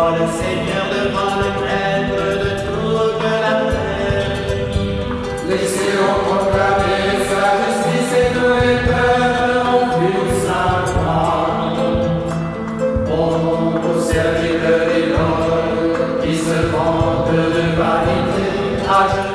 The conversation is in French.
le Seigneur devant le Maître de toute la terre. Laissez-le proclamer sa justice et que les peuples ont vu sa gloire. Ô serviteur des nobles qui se vantent de vanité, à genoux